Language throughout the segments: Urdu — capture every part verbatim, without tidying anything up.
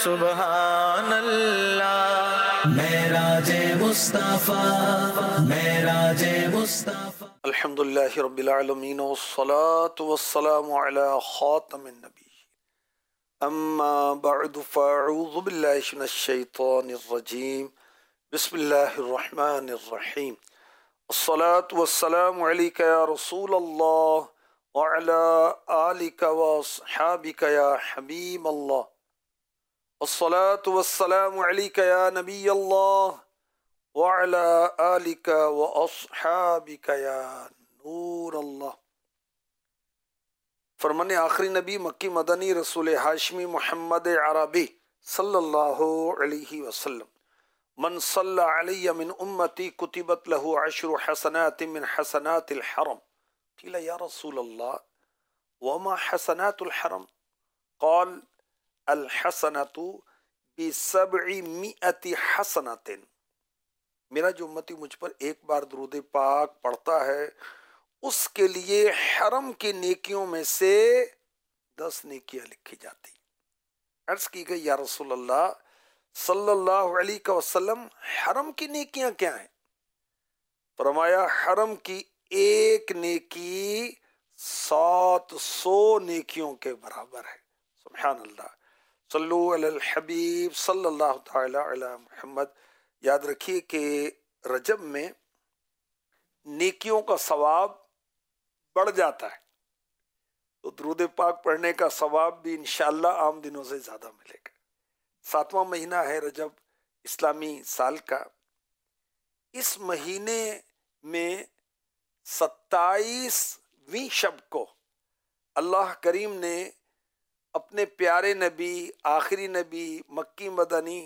سبحان اللہ، معراج مصطفیٰ، معراج مصطفیٰ۔ الحمدللہ رب العالمین والصلاة والسلام علی خاتم النبی، اما بعد فاعوذ باللہ من الشیطان الرجیم، بسم اللہ الرحمن الرحیم۔ الصلاة والسلام علیک یا رسول اللہ وعلی آلک واصحابک یا حبیب اللہ۔ الصلاة والسلام علیک یا نبی اللہ وعلی آلک واصحابک یا نور اللہ۔ فرمان آخری نبی مکی مدنی رسول ہاشمی محمد عربی صلی اللہ علیہ وسلم، من صلی علی من امتی کتبت له عشر حسنات من حسنات الحرم۔ قیل یا رسول اللہ وما حسنات الحرم؟ قال الحسنۃ بسبعمائۃ حسنۃ۔ میرا جو امتی مجھ پر ایک بار درود پاک پڑھتا ہے اس کے لیے حرم کی نیکیوں میں سے دس نیکیاں لکھی جاتی۔ عرض کی گئی یا رسول اللہ صلی اللہ علیہ وسلم حرم کی نیکیاں کیا ہیں؟ فرمایا حرم کی ایک نیکی سات سو نیکیوں کے برابر ہے۔ سبحان اللہ، صلو علی الحبیب صلی اللہ تعالی علی محمد۔ یاد رکھیے کہ رجب میں نیکیوں کا ثواب بڑھ جاتا ہے، تو درود پاک پڑھنے کا ثواب بھی انشاءاللہ عام دنوں سے زیادہ ملے گا۔ ساتواں مہینہ ہے رجب اسلامی سال کا۔ اس مہینے میں ستائیسویں شب کو اللہ کریم نے اپنے پیارے نبی، آخری نبی، مکی مدنی،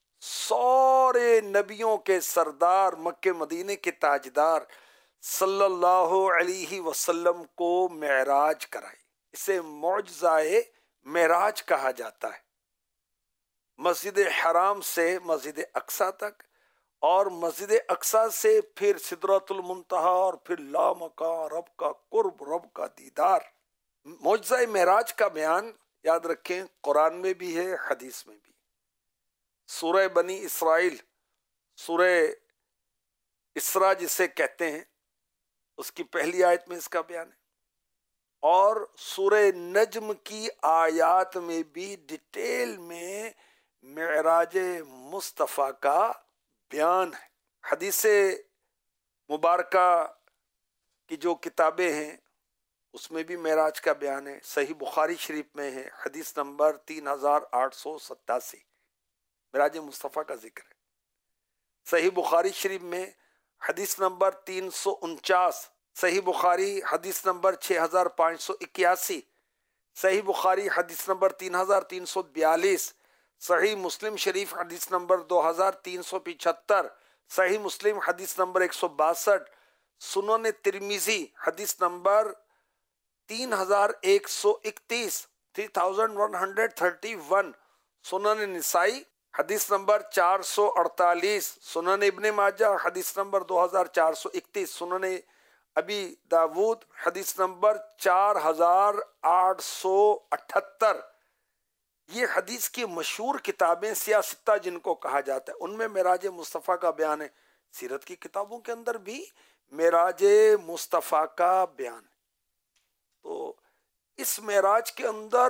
سارے نبیوں کے سردار، مکہ مدینے کے تاجدار صلی اللہ علیہ وسلم کو معراج کرائی۔ اسے معجزہ معراج کہا جاتا ہے۔ مسجد حرام سے مسجد اقصیٰ تک، اور مسجد اقصیٰ سے پھر سدرۃ المنتہا، اور پھر لامکان رب کا قرب، رب کا دیدار۔ معجزہ معراج کا بیان یاد رکھیں قرآن میں بھی ہے، حدیث میں بھی۔ سورہ بنی اسرائیل، سورہ اسراء جسے کہتے ہیں، اس کی پہلی آیت میں اس کا بیان ہے، اور سورہ نجم کی آیات میں بھی ڈیٹیل میں معراج مصطفیٰ کا بیان ہے۔ حدیث مبارکہ کی جو کتابیں ہیں اس میں بھی معراج کا بیان ہے۔ صحیح بخاری شریف میں ہے، حدیث نمبر تین ہزار آٹھ سو ستاسی، معراج مصطفیٰ کا ذکر ہے۔ صحیح بخاری شریف میں حدیث نمبر تین سو انچاس، صحیح بخاری حدیث نمبر چھ ہزار پانچ سو اکیاسی، صحیح بخاری حدیث نمبر تین ہزار تین سو بیالیس، صحیح مسلم شریف حدیث نمبر دو ہزار تین سو پچہتر، صحیح مسلم حدیث نمبر ایک سو باسٹھ، سنن ترمذی حدیث نمبر تین ہزار ایک سو اکتیس، three thousand one hundred thirty one, سنن نسائی حدیث نمبر چار سو اڑتالیس، سنن ابن ماجہ حدیث نمبر دو ہزار چار سو اکتیس، سنن ابی داود حدیث نمبر چار ہزار آٹھ سو اٹھتر۔ یہ حدیث کی مشہور کتابیں سیاہ ستہ جن کو کہا جاتا ہے، ان میں معراج مصطفیٰ کا بیان ہے۔ سیرت کی کتابوں کے اندر بھی معراج مصطفیٰ کا بیان ہے۔ تو اس معراج کے اندر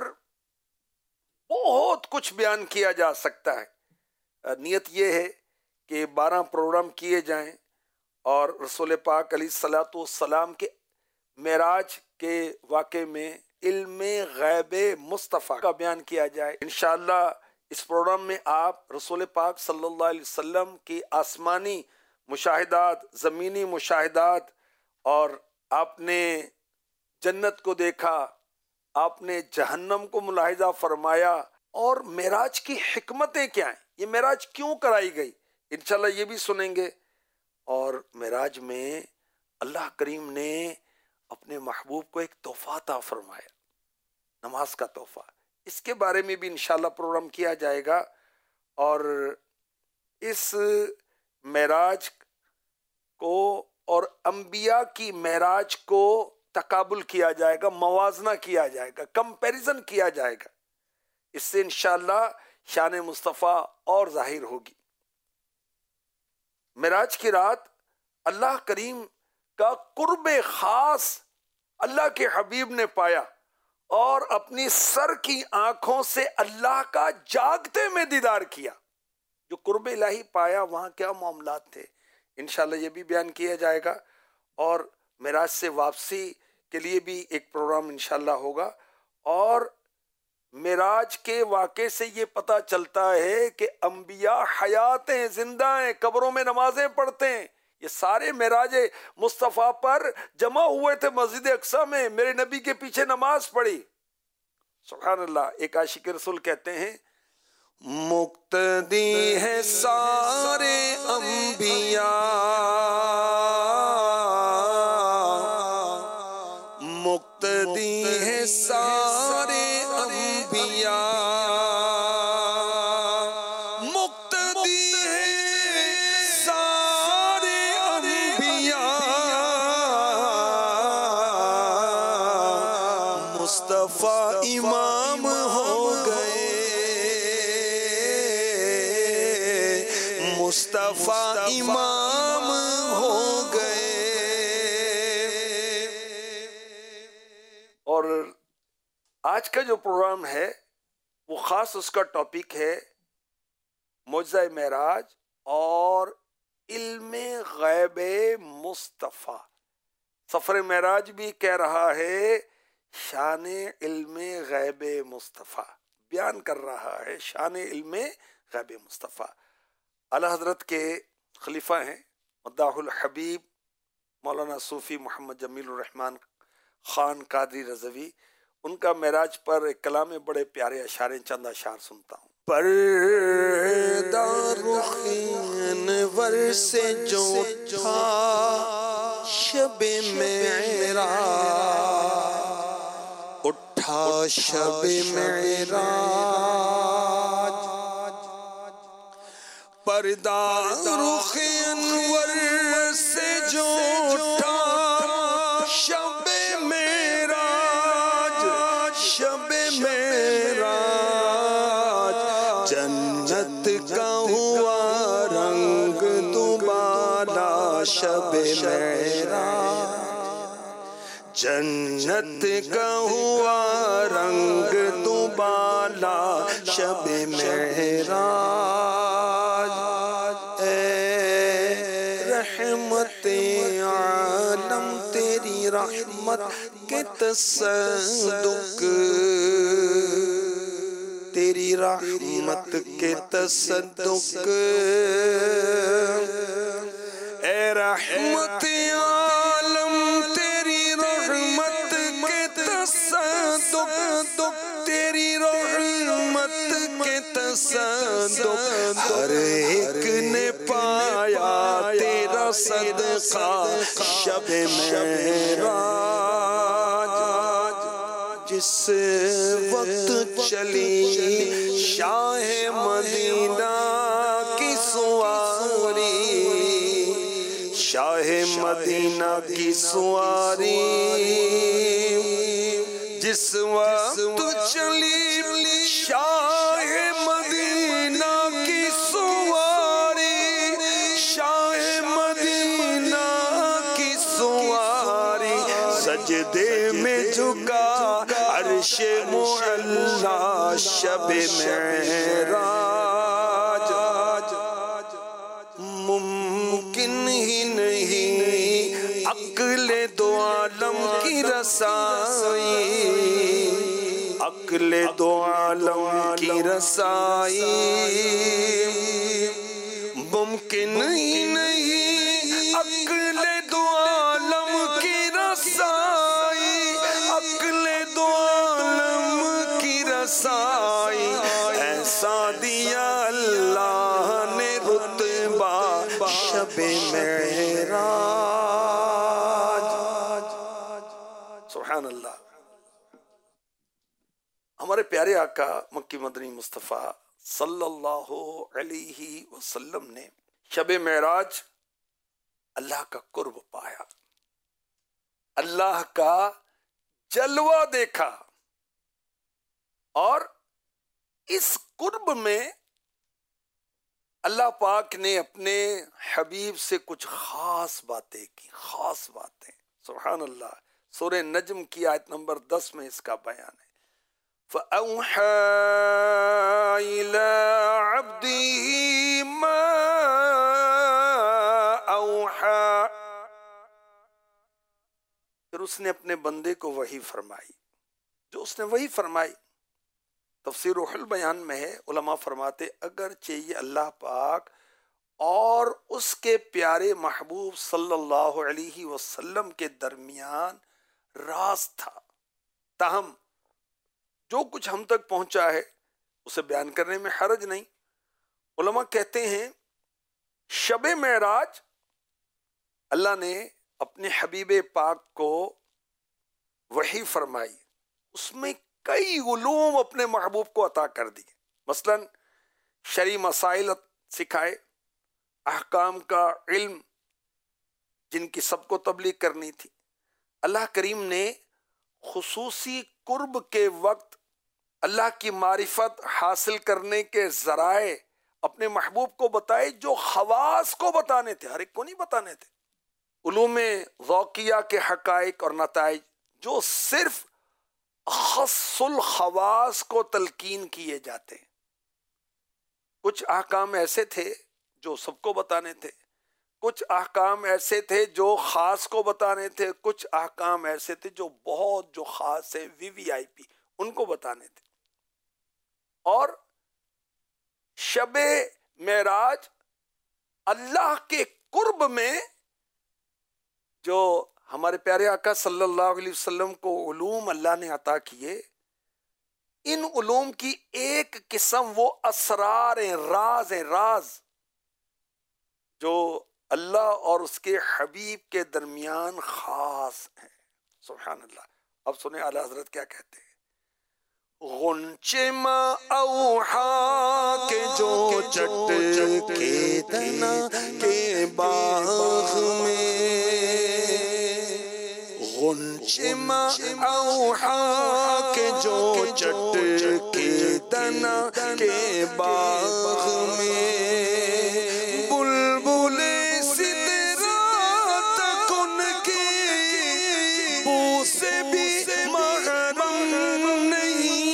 بہت کچھ بیان کیا جا سکتا ہے۔ نیت یہ ہے کہ بارہ پروگرام کیے جائیں اور رسول پاک علیہ الصلوۃ والسلام کے معراج کے واقعے میں علم غیب مصطفیٰ کا بیان کیا جائے۔ انشاءاللہ اس پروگرام میں آپ رسول پاک صلی اللہ علیہ وسلم کی آسمانی مشاہدات، زمینی مشاہدات، اور آپ نے جنت کو دیکھا، آپ نے جہنم کو ملاحظہ فرمایا، اور معراج کی حکمتیں کیا ہیں، یہ معراج کیوں کرائی گئی، انشاءاللہ یہ بھی سنیں گے۔ اور معراج میں اللہ کریم نے اپنے محبوب کو ایک تحفہ عطا فرمایا، نماز کا تحفہ، اس کے بارے میں بھی انشاءاللہ پروگرام کیا جائے گا۔ اور اس معراج کو اور انبیاء کی معراج کو تقابل کیا جائے گا، موازنہ کیا جائے گا، کمپیریزن کیا جائے گا۔ اس سے انشاءاللہ شان مصطفیٰ اور ظاہر ہوگی۔ معراج کی رات اللہ کریم کا قرب خاص اللہ کے حبیب نے پایا اور اپنی سر کی آنکھوں سے اللہ کا جاگتے میں دیدار کیا۔ جو قرب الہی پایا وہاں کیا معاملات تھے، انشاءاللہ یہ بھی بیان کیا جائے گا، اور معراج سے واپسی کے لیے بھی ایک پروگرام انشاءاللہ ہوگا۔ اور معراج کے واقعے سے یہ پتہ چلتا ہے کہ انبیاء حیات ہیں، زندہ ہیں، قبروں میں نمازیں پڑھتے ہیں۔ یہ سارے معراج مصطفیٰ پر جمع ہوئے تھے مسجد اقصی میں، میرے نبی کے پیچھے نماز پڑھی۔ سبحان اللہ۔ ایک عاشق رسول کہتے ہیں مقتدی ہے سارے انبیاء، مقتدی ہے سارے انبیاء، مقتدی ہے سارے انبیاء، مصطفیٰ امام ہو گئے، مصطفیٰ امام ہو گئے۔ اور آج کا جو پروگرام ہے وہ خاص اس کا ٹاپک ہے معجزہ معراج اور علم غیب مصطفیٰ۔ سفر معراج بھی کہہ رہا ہے شان علم غیب مصطفیٰ، بیان کر رہا ہے شان علم غیب مصطفیٰ۔ اعلیٰ حضرت کے خلیفہ ہیں مداح الحبیب مولانا صوفی محمد جمیل الرحمن خان قادری رضوی، ان کا معراج پر ایک کلام میں بڑے پیارے اشعار، چند اشعار سنتا ہوں۔ پردہ رخ انور سے جو اٹھا شب معراج، اٹھا شب معراج، پردہ رخ انور سے جو اٹھا شب معراج، شب معراج، جنت کا ہوا رنگ دوبالا شب معراج، جنت کا ہوا رنگ دوبالا شب معراج، اے رحمت عالم تیری رحمت کے تصدق، تیری رحمت کے تصدق، اے رحمت عالم تیری رحمت کے تصدق، تیری رحمت کے تصدق، ہر ایک نے پایا تیرا صدقہ شب معراج، جس وقت چلی شاہ مدینہ کی سواری، شاہ مدینہ کی سواری، جس وقت چلی شاہ مدینہ کی سواری، شاہ مدینہ کی سواری، سجدے میں جھکا عرش معلا شب معراج، ممکن ہی نہیں عقل دو عالم کی رسائی، عقل دو عالم کی رسائی، ممکن ہی نہیں عقل دو عالم کی رسائی، عقل دو عالم کی رسائی، ایسا دیا اللہ نے رتبہ شب معراج۔ سبحان اللہ۔ ہمارے پیارے آقا مکی مدنی مصطفیٰ صلی اللہ علیہ وسلم نے شب معراج اللہ کا قرب پایا، اللہ کا جلوہ دیکھا، اور اس قرب میں اللہ پاک نے اپنے حبیب سے کچھ خاص باتیں کی، خاص باتیں. سبحان اللہ. سورہ نجم کی آیت نمبر دس میں اس کا بیان ہے. فَأَوْحَى إِلَىٰ عَبْدِهِ مَا أَوْحَىٰ. پھر اس نے اپنے بندے کو وحی فرمائی، جو اس نے وحی فرمائی. تفسیر روح البیان میں ہے، علماء فرماتے اگرچہ یہ اللہ پاک اور اس کے پیارے محبوب صلی اللہ علیہ وسلم کے درمیان راز تھا، تاہم جو کچھ ہم تک پہنچا ہے اسے بیان کرنے میں حرج نہیں. علماء کہتے ہیں شب معراج اللہ نے اپنے حبیب پاک کو وحی فرمائی، اس میں کئی علوم اپنے محبوب کو عطا کر دی. مثلا شرعی مسائل سکھائے، احکام کا علم جن کی سب کو تبلیغ کرنی تھی. اللہ کریم نے خصوصی قرب کے وقت اللہ کی معرفت حاصل کرنے کے ذرائع اپنے محبوب کو بتائے، جو خواص کو بتانے تھے، ہر ایک کو نہیں بتانے تھے. علوم ذوقیہ کے حقائق اور نتائج جو صرف خص الخواص کو تلقین کیے جاتے ہیں. کچھ احکام ایسے تھے جو سب کو بتانے تھے، کچھ احکام ایسے تھے جو خاص کو بتانے تھے، کچھ احکام ایسے تھے جو بہت جو خاص ہیں، وی وی آئی پی، ان کو بتانے تھے. اور شب معراج اللہ کے قرب میں جو ہمارے پیارے آقا صلی اللہ علیہ وسلم کو علوم اللہ نے عطا کیے، ان علوم کی ایک قسم وہ اسرار ہیں، راز ہیں، راز جو اللہ اور اس کے حبیب کے درمیان خاص ہیں. سبحان اللہ. اب سنیں اعلیٰ حضرت کیا کہتے ہیں. غنچے ما اوحا کے جو چٹ کے دنا کے باغ میں، غنچے ما اوحا کے جو چٹ کے دنا کے باغ میں، بلبل سدرا تک ان کی بو سے بھی محرم نہیں.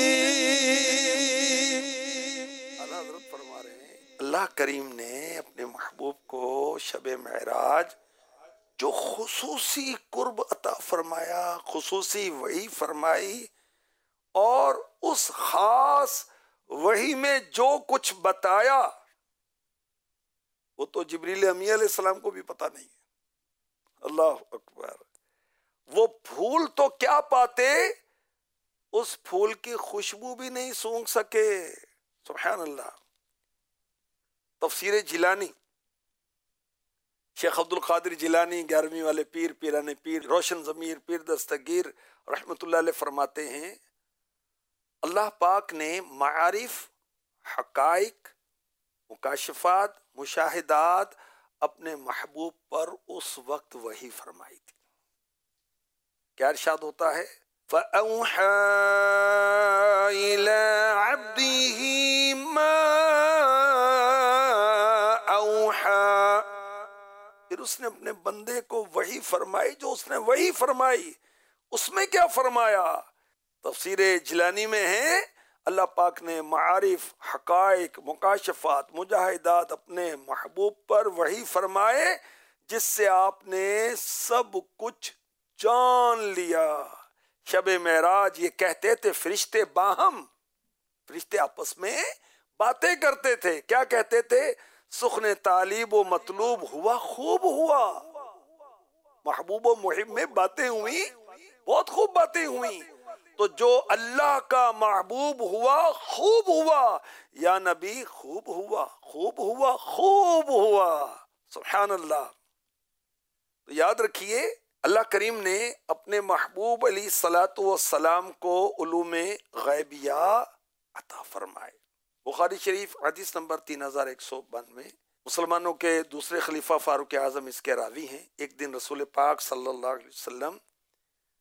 اللہ حضرت فرما رہے ہیں اللہ کریم نے اپنے محبوب کو شب معراج جو خصوصی قرب عطا فرمایا، خصوصی وحی فرمائی، اور اس خاص وحی میں جو کچھ بتایا وہ تو جبریل امی علیہ السلام کو بھی پتہ نہیں ہے. اللہ اکبر. وہ پھول تو کیا پاتے، اس پھول کی خوشبو بھی نہیں سونگھ سکے. سبحان اللہ. تفسیر جیلانی، شیخ عبد القادر جیلانی گیارہویں والے پیر، پیران پیر، روشن ضمیر پیر دستگیر رحمۃ اللہ علیہ فرماتے ہیں اللہ پاک نے معارف، حقائق، مکاشفات، مشاہدات اپنے محبوب پر اس وقت وحی فرمائی تھی. کیا ارشاد ہوتا ہے؟ فَأَوْحَى إِلَىٰ عَبْدِهِ مَا أَوْحَىٰ. پھر اس نے اپنے بندے کو وحی فرمائی، جو اس نے وحی فرمائی. اس میں کیا فرمایا؟ تفسیر جیلانی میں ہے اللہ پاک نے معارف، حقائق، مکاشفات، مجاہدات اپنے محبوب پر وحی فرمائے جس سے آپ نے سب کچھ جان لیا. شب معراج یہ کہتے تھے فرشتے باہم، فرشتے آپس میں باتیں کرتے تھے. کیا کہتے تھے؟ سخن طالب و مطلوب ہوا خوب ہوا. محبوب و محب میں باتیں ہوئی، بہت خوب باتیں ہوئی. تو جو اللہ کا محبوب ہوا خوب ہوا، یا نبی خوب ہوا، خوب ہوا، خوب ہوا. سبحان اللہ. تو یاد رکھیے اللہ کریم نے اپنے محبوب علیہ الصلاۃ والسلام کو علوم غیبیہ عطا فرمائے. بخاری شریف حدیث نمبر تین ہزار ایک سو بانوے. مسلمانوں کے دوسرے خلیفہ فاروق اعظم اس کے راوی ہیں. ایک دن رسول پاک صلی اللہ علیہ وسلم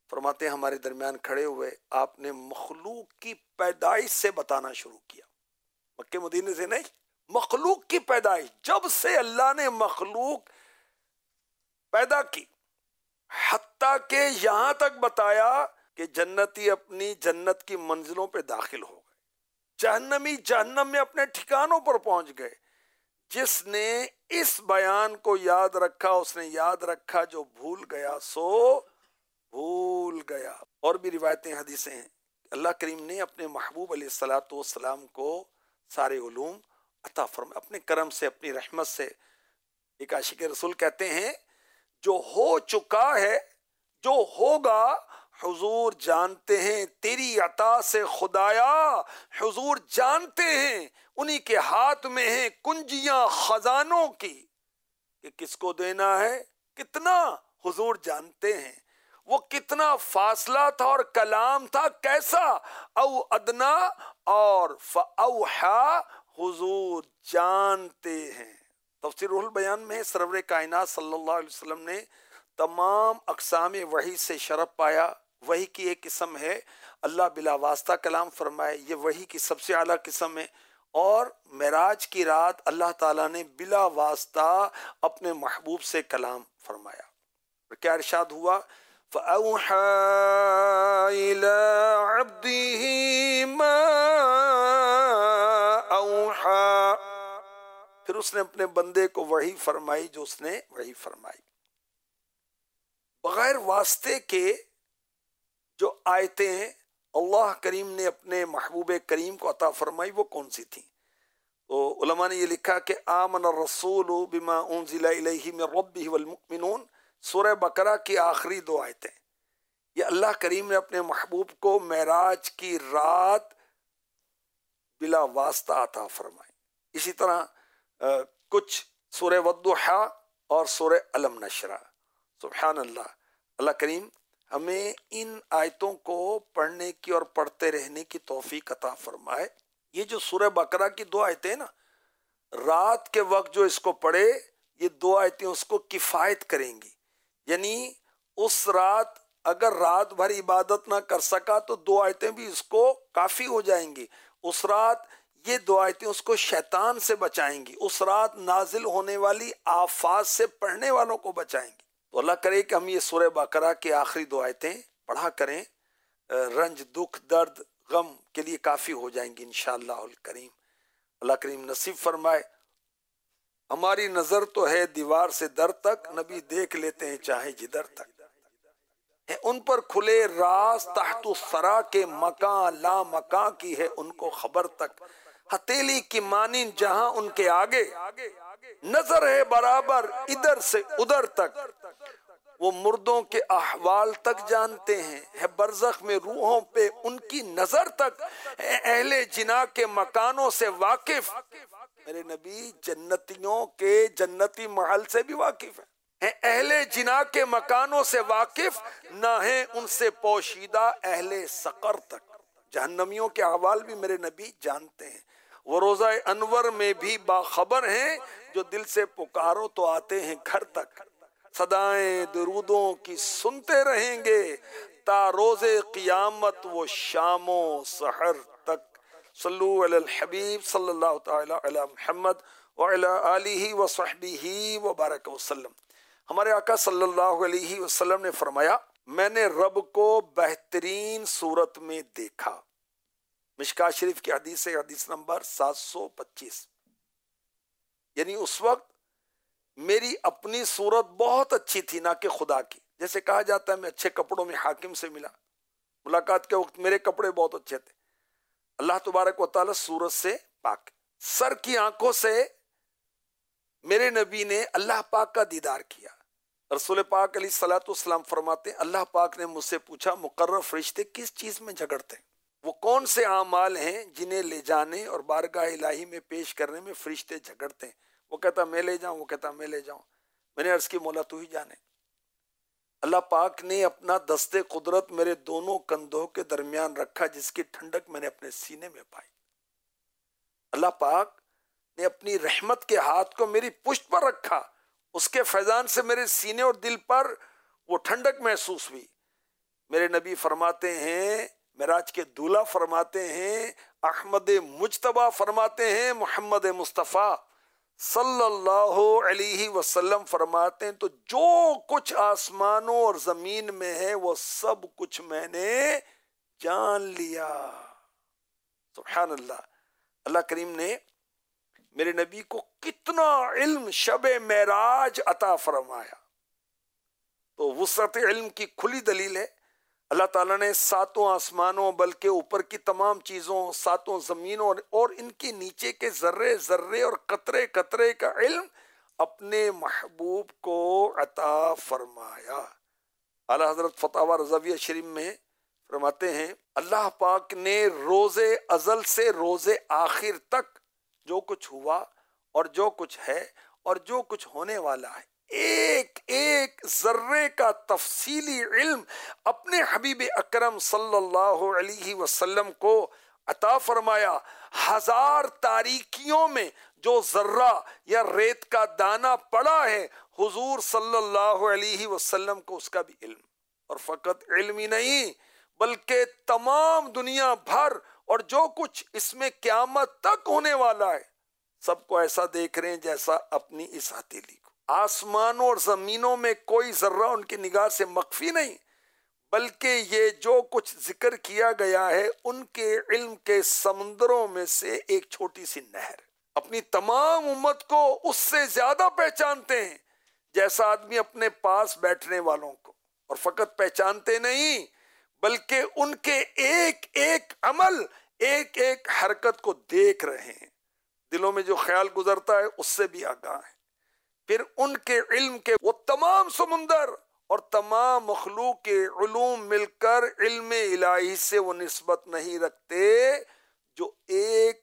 فرماتے ہیں ہمارے درمیان کھڑے ہوئے آپ نے مخلوق کی پیدائش سے بتانا شروع کیا، مکے مدینے سے نہیں، مخلوق کی پیدائش، جب سے اللہ نے مخلوق پیدا کی حتیٰ کہ یہاں تک بتایا کہ جنتی اپنی جنت کی منزلوں پہ داخل ہو گئے، جہنمی جہنم میں اپنے ٹھکانوں پر پہنچ گئے۔ جس نے اس بیان کو یاد رکھا اس نے یاد رکھا، جو بھول گیا سو بھول گیا۔ اور بھی روایتیں حدیثیں ہیں، اللہ کریم نے اپنے محبوب علیہ الصلاۃ والسلام کو سارے علوم عطا فرمائے اپنے کرم سے، اپنی رحمت سے۔ ایک عاشق رسول کہتے ہیں جو ہو چکا ہے، جو ہوگا حضور جانتے ہیں، تیری عطا سے خدایا حضور جانتے ہیں، انہی کے ہاتھ میں ہیں کنجیاں خزانوں کی، کہ کس کو دینا ہے کتنا حضور جانتے ہیں۔ وہ کتنا فاصلہ تھا اور کلام تھا کیسا، او ادنا اور فاوحا، حضور جانتے ہیں۔ تفسیر روح البیان میں سرور کائنات صلی اللہ علیہ وسلم نے تمام اقسام وحی سے شرف پایا۔ وحی کی ایک قسم ہے اللہ بلا واسطہ کلام فرمائے، یہ وحی کی سب سے اعلیٰ قسم ہے۔ اور معراج کی رات اللہ تعالیٰ نے بلا واسطہ اپنے محبوب سے کلام فرمایا۔ اور کیا ارشاد ہوا، فَأَوْحَى إِلَىٰ عَبْدِهِ مَا أَوْحَىٰ، پھر اس نے اپنے بندے کو وحی فرمائی جو اس نے وحی فرمائی۔ بغیر واسطے کے جو آیتیں اللہ کریم نے اپنے محبوب کریم کو عطا فرمائی وہ کون سی تھیں؟ تو علماء نے یہ لکھا کہ آمن الرسول بما انزل الیہ من ربہ والمؤمنون، سورہ بقرہ کی آخری دو آیتیں، یہ اللہ کریم نے اپنے محبوب کو معراج کی رات بلا واسطہ عطا فرمائی۔ اسی طرح کچھ سورہ والضحیٰ اور سورہ الم نشرہ۔ سبحان اللہ، اللہ کریم ہمیں ان آیتوں کو پڑھنے کی اور پڑھتے رہنے کی توفیق عطا فرمائے۔ یہ جو سورہ بقرہ کی دو آیتیں نا، رات کے وقت جو اس کو پڑھے یہ دو آیتیں اس کو کفایت کریں گی، یعنی اس رات اگر رات بھر عبادت نہ کر سکا تو دو آیتیں بھی اس کو کافی ہو جائیں گی۔ اس رات یہ دو آیتیں اس کو شیطان سے بچائیں گی، اس رات نازل ہونے والی آفات سے پڑھنے والوں کو بچائیں گی۔ تو اللہ کرے کہ ہم یہ سورہ بقرہ کے آخری دو آیتیں پڑھا کریں، رنج دکھ درد غم کے لیے کافی ہو جائیں گی انشاءاللہ الکریم۔ اللہ کریم نصیب فرمائے۔ ہماری نظر تو ہے دیوار سے در تک، نبی دیکھ لیتے ہیں چاہے جدھر تک، ہے ان پر کھلے راز تحت الثری کے مکان لا مکان کی ہے ان کو خبر تک، ہتھیلی کی مانند جہاں ان کے آگے، نظر ہے برابر ادھر سے ادھر تک، وہ مردوں کے احوال تک جانتے ہیں، ہے برزخ میں روحوں پہ ان کی نظر تک، ہے اہل جناح کے مکانوں سے واقف، میرے نبی جنتیوں کے جنتی محل سے بھی واقف ہیں، ہے اہل جناح کے مکانوں سے واقف، نہ ہیں ان سے پوشیدہ اہل سقر تک، جہنمیوں کے احوال بھی میرے نبی جانتے ہیں، وہ روزہ انور میں بھی باخبر ہیں، جو دل سے پکارو تو آتے ہیں گھر تک، صدائیں درودوں کی سنتے رہیں گے تا روز قیامت وہ شام و سحر تک۔ صلو علی الحبیب صلی اللہ تعالی علی محمد وعلی آلہ وصحبہ وبارک وسلم۔ ہمارے آقا صلی اللہ علیہ وسلم نے فرمایا، میں نے رب کو بہترین صورت میں دیکھا۔ مشکاۃ شریف کی حدیث ہے، حدیث نمبر سات سو پچیس، یعنی اس وقت میری اپنی صورت بہت اچھی تھی نہ کہ خدا کی۔ جیسے کہا جاتا ہے میں اچھے کپڑوں میں حاکم سے ملا، ملاقات کے وقت میرے کپڑے بہت اچھے تھے۔ اللہ تبارک و تعالی صورت سے پاک، سر کی آنکھوں سے میرے نبی نے اللہ پاک کا دیدار کیا۔ رسول پاک علیہ الصلوۃ والسلام فرماتے ہیں، اللہ پاک نے مجھ سے پوچھا مقرر فرشتے کس چیز میں جھگڑتے ہیں؟ وہ کون سے اعمال ہیں جنہیں لے جانے اور بارگاہ الہی میں پیش کرنے میں فرشتے جھگڑتے ہیں؟ وہ کہتا میں لے جاؤں، وہ کہتا میں لے جاؤں۔ میں نے عرض کی مولا تو ہی جانے۔ اللہ پاک نے اپنا دست قدرت میرے دونوں کندھوں کے درمیان رکھا، جس کی ٹھنڈک میں نے اپنے سینے میں پائی۔ اللہ پاک نے اپنی رحمت کے ہاتھ کو میری پشت پر رکھا، اس کے فیضان سے میرے سینے اور دل پر وہ ٹھنڈک محسوس ہوئی۔ میرے نبی فرماتے ہیں، معراج کے دولہ فرماتے ہیں، احمد مجتبیٰ فرماتے ہیں، محمد مصطفیٰ صلی اللہ علیہ وسلم فرماتے ہیں تو جو کچھ آسمانوں اور زمین میں ہے وہ سب کچھ میں نے جان لیا۔ سبحان اللہ۔ اللہ کریم نے میرے نبی کو کتنا علم شب معراج عطا فرمایا، تو وسعت علم کی کھلی دلیل ہے۔ اللہ تعالیٰ نے ساتوں آسمانوں بلکہ اوپر کی تمام چیزوں، ساتوں زمینوں اور ان کے نیچے کے ذرے ذرے اور قطرے قطرے کا علم اپنے محبوب کو عطا فرمایا۔ اعلیٰ حضرت فتاوی رضویہ شریف میں فرماتے ہیں، اللہ پاک نے روز ازل سے روز آخر تک جو کچھ ہوا اور جو کچھ ہے اور جو کچھ ہونے والا ہے، ایک ایک ذرے کا تفصیلی علم اپنے حبیب اکرم صلی اللہ علیہ وسلم کو عطا فرمایا۔ ہزار تاریکیوں میں جو ذرہ یا ریت کا دانہ پڑا ہے، حضور صلی اللہ علیہ وسلم کو اس کا بھی علم، اور فقط علم ہی نہیں بلکہ تمام دنیا بھر اور جو کچھ اس میں قیامت تک ہونے والا ہے سب کو ایسا دیکھ رہے ہیں جیسا اپنی اس ہتھیلی کو۔ آسمانوں اور زمینوں میں کوئی ذرہ ان کی نگاہ سے مخفی نہیں، بلکہ یہ جو کچھ ذکر کیا گیا ہے ان کے علم کے سمندروں میں سے ایک چھوٹی سی نہر۔ اپنی تمام امت کو اس سے زیادہ پہچانتے ہیں جیسا آدمی اپنے پاس بیٹھنے والوں کو، اور فقط پہچانتے نہیں بلکہ ان کے ایک ایک عمل، ایک ایک حرکت کو دیکھ رہے ہیں، دلوں میں جو خیال گزرتا ہے اس سے بھی آگاہ ہیں۔ پھر ان کے علم کے وہ تمام سمندر اور تمام مخلوق کے علوم مل کر علم الہی سے وہ نسبت نہیں رکھتے جو ایک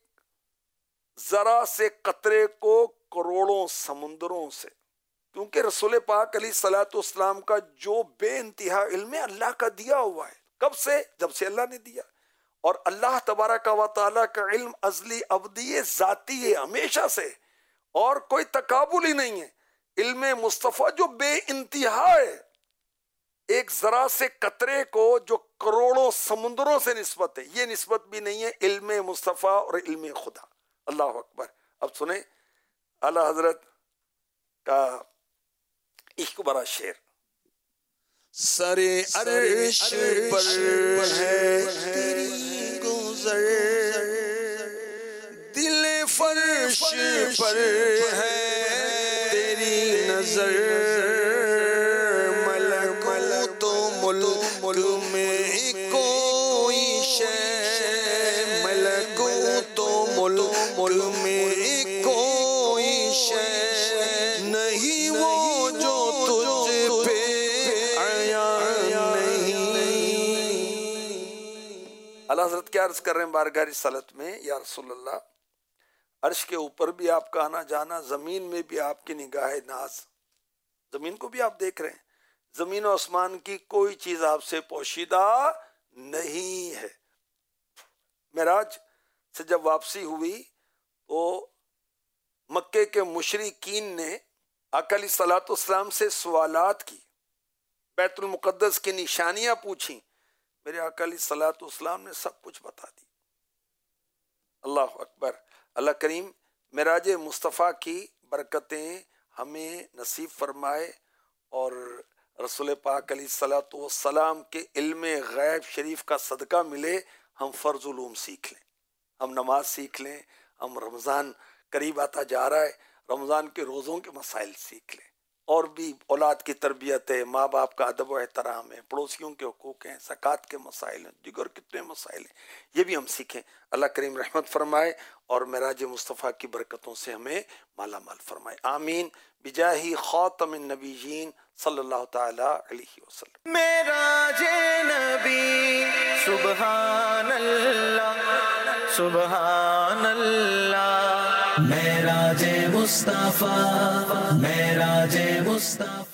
ذرا سے قطرے کو کروڑوں سمندروں سے، کیونکہ رسول پاک علیہ الصلوۃ والسلام کا جو بے انتہا علم ہے اللہ کا دیا ہوا ہے۔ کب سے؟ جب سے اللہ نے دیا، اور اللہ تبارک و تعالیٰ کا علم ازلی ابدی ذاتی ہے، ہمیشہ سے، اور کوئی تقابل ہی نہیں ہے۔ علم مصطفیٰ جو بے انتہا ہے، ایک ذرا سے قطرے کو جو کروڑوں سمندروں سے نسبت ہے، یہ نسبت بھی نہیں ہے علم مصطفیٰ اور علم خدا۔ اللہ اکبر۔ اب سنیں اعلیٰ حضرت کا عشق برا شعر۔ سرے عرش پر ہے تیری گزر، دل فرش پر ہے تیری نظر، ملکوت و ملک میں کوئی شے، ملکوت و ملک میں کوئی شے نہیں وہ جو تجھ پہ اللہ حضرت کیا عرض کر رہے ہیں بارگاہ رسالت میں، یا رسول اللہ، عرش کے اوپر بھی آپ کا آنا جانا، زمین میں بھی آپ کی نگاہ ناز، زمین کو بھی آپ دیکھ رہے ہیں، زمین و آسمان کی کوئی چیز آپ سے پوشیدہ نہیں ہے۔ معراج سے جب واپسی ہوئی تو مکے کے مشرکین نے آقا علیہ الصلوۃ والسلام سے سوالات کی، بیت المقدس کی نشانیاں پوچھیں، میرے آقا علیہ الصلوۃ والسلام نے سب کچھ بتا دی۔ اللہ اکبر۔ اللہ کریم معراج مصطفیٰ کی برکتیں ہمیں نصیب فرمائے، اور رسول پاک علیہ الصلوۃ والسلام کے علم غیب شریف کا صدقہ ملے، ہم فرض علوم سیکھ لیں، ہم نماز سیکھ لیں، ہم رمضان قریب آتا جا رہا ہے، رمضان کے روزوں کے مسائل سیکھ لیں، اور بھی اولاد کی تربیت ہے، ماں باپ کا ادب و احترام ہے، پڑوسیوں کے حقوق ہیں، زکوٰۃ کے مسائل ہیں، دیگر کتنے مسائل ہیں، یہ بھی ہم سیکھیں۔ اللہ کریم رحمت فرمائے اور معراج مصطفیٰ کی برکتوں سے ہمیں مالا مال فرمائے، آمین بجاہ خاتم النبیین صلی اللہ تعالی علیہ وسلم۔ معراج نبی سبحان اللہ سبحان اللہ، معراج مصطفیٰ معراج مصطفیٰ۔